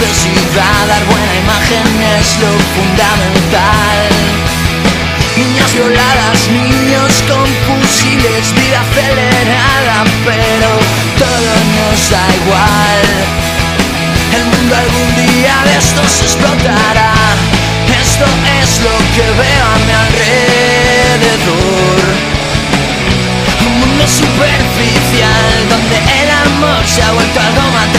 necesidad, dar buena imagen es lo fundamental. Niñas violadas, niños con fusiles, vida acelerada, pero todo nos da igual. El mundo algún día de estos explotará. Esto es lo que veo a mi alrededor.